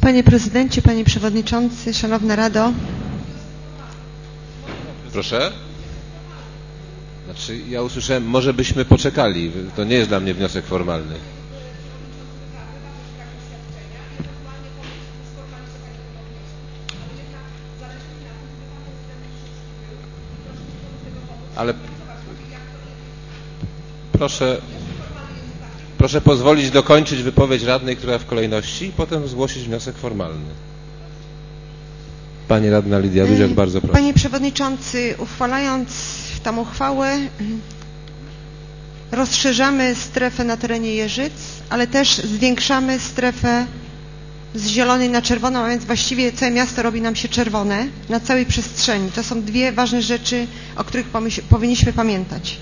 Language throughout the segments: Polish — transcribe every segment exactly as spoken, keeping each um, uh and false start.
Panie Prezydencie, Panie Przewodniczący, Szanowna Rado. Proszę? Znaczy, ja usłyszałem, może byśmy poczekali. To nie jest dla mnie wniosek formalny. Ale proszę, proszę pozwolić dokończyć wypowiedź radnej, która w kolejności, i potem zgłosić wniosek formalny. Pani radna Lidia Duziak, bardzo proszę. Panie Przewodniczący, uchwalając tę uchwałę, rozszerzamy strefę na terenie Jeżyc, ale też zwiększamy strefę z zielonej na czerwoną, a więc właściwie całe miasto robi nam się czerwone na całej przestrzeni. To są dwie ważne rzeczy, o których powinniśmy pamiętać.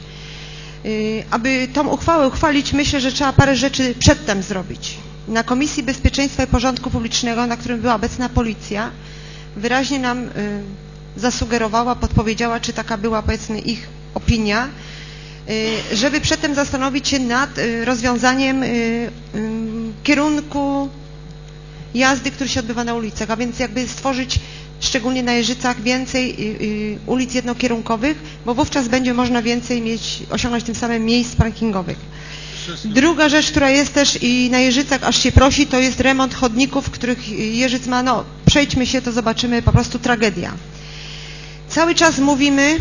Aby tą uchwałę uchwalić, myślę, że trzeba parę rzeczy przedtem zrobić. Na Komisji Bezpieczeństwa i Porządku Publicznego, na którym była obecna policja, wyraźnie nam y, zasugerowała, podpowiedziała, czy taka była, powiedzmy, ich opinia, y, żeby przedtem zastanowić się nad y, rozwiązaniem y, y, kierunku jazdy, który się odbywa na ulicach, a więc jakby stworzyć szczególnie na Jeżycach więcej y, y, ulic jednokierunkowych, bo wówczas będzie można więcej mieć, osiągnąć tym samym miejsc parkingowych. Druga rzecz, która jest też i na Jeżycach aż się prosi, to jest remont chodników, których Jeżyc ma, no przejdźmy się, to zobaczymy, po prostu tragedia. Cały czas mówimy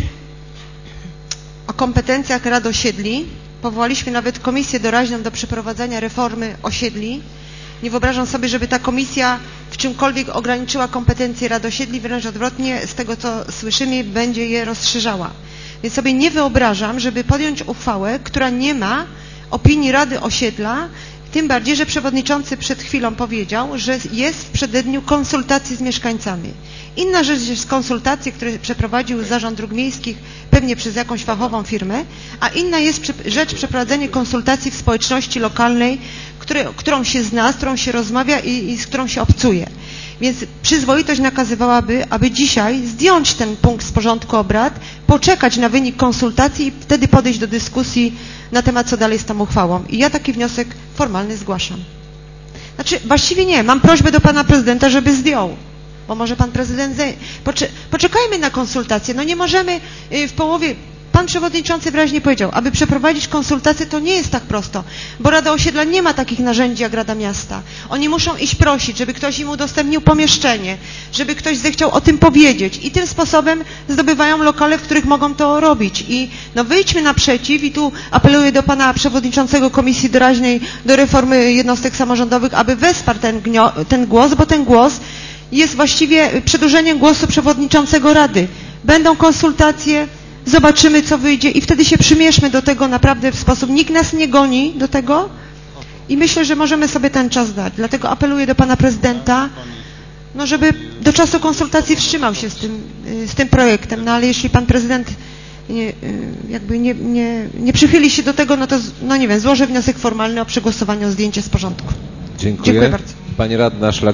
o kompetencjach rad osiedli. Powołaliśmy nawet komisję doraźną do przeprowadzania reformy osiedli. Nie wyobrażam sobie, żeby ta komisja w czymkolwiek ograniczyła kompetencje rad osiedli, wręcz odwrotnie, z tego co słyszymy, będzie je rozszerzała. Więc sobie nie wyobrażam, żeby podjąć uchwałę, która nie ma opinii Rady Osiedla, tym bardziej, że przewodniczący przed chwilą powiedział, że jest w przededniu konsultacji z mieszkańcami. Inna rzecz jest konsultacje, które przeprowadził Zarząd Dróg Miejskich, pewnie przez jakąś fachową firmę, a inna jest rzecz przeprowadzenie konsultacji w społeczności lokalnej, które, którą się zna, z którą się rozmawia i, i z którą się obcuje. Więc przyzwoitość nakazywałaby, aby dzisiaj zdjąć ten punkt z porządku obrad, poczekać na wynik konsultacji i wtedy podejść do dyskusji na temat, co dalej z tą uchwałą. I ja taki wniosek formalny zgłaszam. Znaczy, właściwie nie, mam prośbę do pana prezydenta, żeby zdjął, bo może pan prezydent... Pocze... Poczekajmy na konsultacje, no nie możemy w połowie... Pan przewodniczący wyraźnie powiedział, aby przeprowadzić konsultacje, to nie jest tak prosto, bo Rada Osiedla nie ma takich narzędzi jak Rada Miasta. Oni muszą iść prosić, żeby ktoś im udostępnił pomieszczenie, żeby ktoś zechciał o tym powiedzieć i tym sposobem zdobywają lokale, w których mogą to robić. I no wyjdźmy naprzeciw i tu apeluję do pana przewodniczącego Komisji Doraźnej do reformy jednostek samorządowych, aby wesparł ten, ten głos, bo ten głos jest właściwie przedłużeniem głosu przewodniczącego Rady. Będą konsultacje, zobaczymy, co wyjdzie i wtedy się przymierzmy do tego naprawdę w sposób, nikt nas nie goni do tego i myślę, że możemy sobie ten czas dać. Dlatego apeluję do pana prezydenta, no żeby do czasu konsultacji wstrzymał się z tym, z tym projektem, no ale jeśli pan prezydent nie, jakby nie, nie, nie przychyli się do tego, no to, no nie wiem, złożę wniosek formalny o przegłosowanie o zdjęcie z porządku. Dziękuję. Dziękuję bardzo. Pani radna Szlak